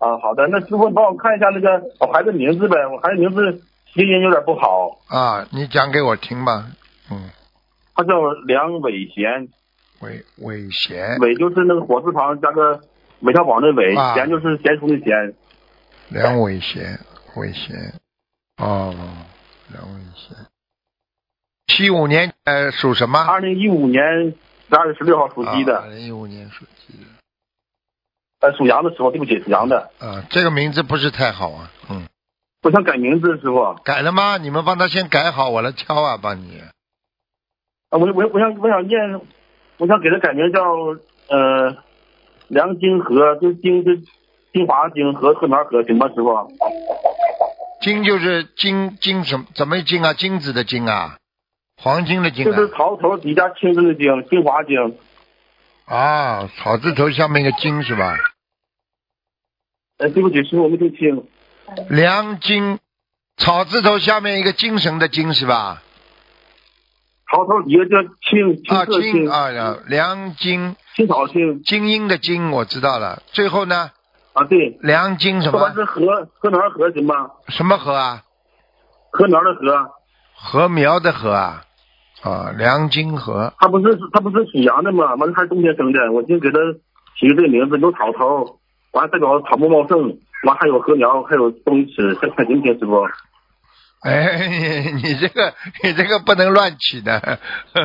啊，好的，那师傅帮我看一下那个我孩子名字呗，我孩子名字谐音有点不好。 啊，你讲给我听吧。 他叫梁伟贤。 伟贤。 伟就是那个火字旁加个韦小宝的韦，贤就是贤淑的贤。 梁伟贤，哦，梁伟贤。75年属什么 ？2015年12月16号属鸡的。 2015年属鸡的。 属羊的时候，对不起，属羊的。 这个名字不是太好啊。 我想改名字，师傅。 改了吗？你们帮他先改好，我来挑啊，帮你。 我想念，我想给他改名叫梁金河，就金是金华金和鹤苗河，行吗，师傅？ 金就是金什么？怎么金啊？金子的金啊？黄金的金啊？ 就是草头底下青字的金，金华金。 啊，草字头下面一个金是吧？ 对不起，师傅，我没听清。 梁金，草字头下面一个精神的精是吧？ 草头底下叫青青梁金， 青草青， 精英的精我知道了。最后呢？ 对， 梁金什么？ 说完是禾苗禾行吗？ 什么禾啊？ 禾苗的禾。 禾苗的禾啊？梁金禾。 他不是属羊的吗？完了还是冬天生的，我就给他起这个名字，有草头，完了代表草木茂盛，完还有禾苗，还有东西吃，看行不行，师傅？ 你这个不能乱起的。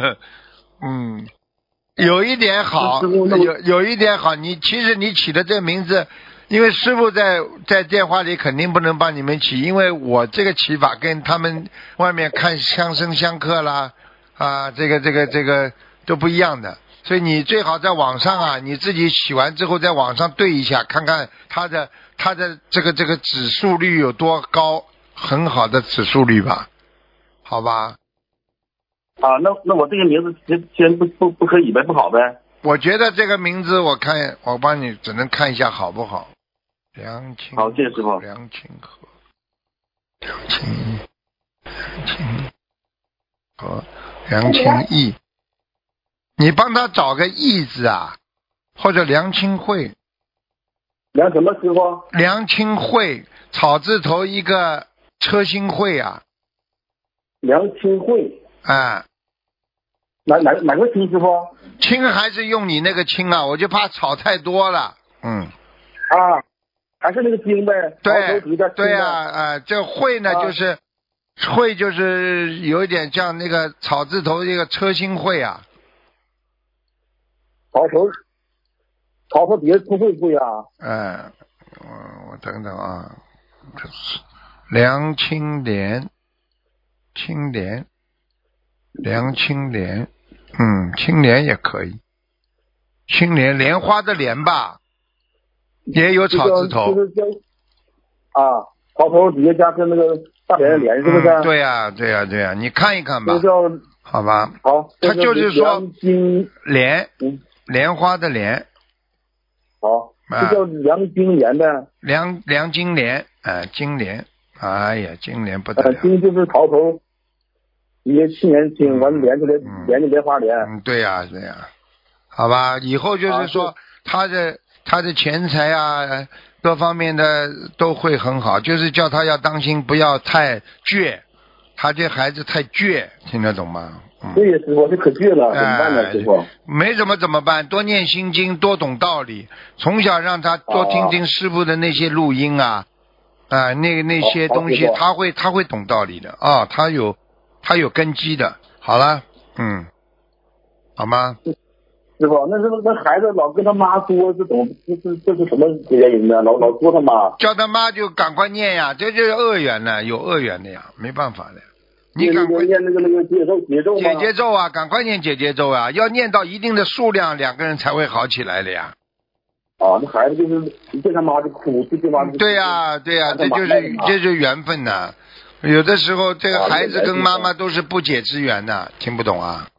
有一点好，有一点好。其实你起的这个名字，因为师傅在电话里肯定不能帮你们起，因为我这个起法跟他们外面看相生相克啦这个都不一样的，所以你最好在网上你自己起完之后在网上对一下，看看它的这个指数率有多高，很好的指数率吧，好吧？ 那我这个名字先不可以呗，不好呗？ 我觉得这个名字我帮你只能看一下好不好？梁清。 好，谢谢师傅。 梁清和，梁清义，你帮他找个义字或者梁清慧。 梁什么师傅？ 梁清慧，草字头一个车心慧梁清慧。哪个清师傅？ 清还是用你那个清我就怕草太多了。 还是那个金呗。 对这慧呢就是慧就是有一点像那个草字头一个车心慧草头底下出慧慧我等等梁清莲，梁清莲，青莲也可以，青莲莲花的莲吧，也有草字头。 就是叫草头底下加上那个大连的莲，是不是？ 对呀，你看一看吧。好吧。 好。 他就是说莲，莲花的莲。 好。这叫梁金莲的。 梁金莲，金莲，哎呀，金莲不得了。 金就是草头。也去年请完连出来，连着莲花莲。 对呀，好吧，以后就是说他的钱财各方面的都会很好，就是叫他要当心，不要太倔，他这孩子太倔，听得懂吗？ 对呀，师傅，这可倔了，怎么办呢，师傅？ 没怎么办？多念心经，多懂道理，从小让他多听听师傅的那些录音那些东西，他会懂道理的他有根基的，好了，好吗？ 师傅，那孩子老跟他妈说，这是什么原因呢？老说他妈， 叫他妈就赶快念呀，这就是恶缘呢，有恶缘的呀，没办法的。你赶快念那个解结咒赶快念解结咒要念到一定的数量，两个人才会好起来的呀。 那孩子就是一见他妈就哭，就对妈。 对呀，这就是缘分呐。有的时候这个孩子跟妈妈都是不解之缘的，听不懂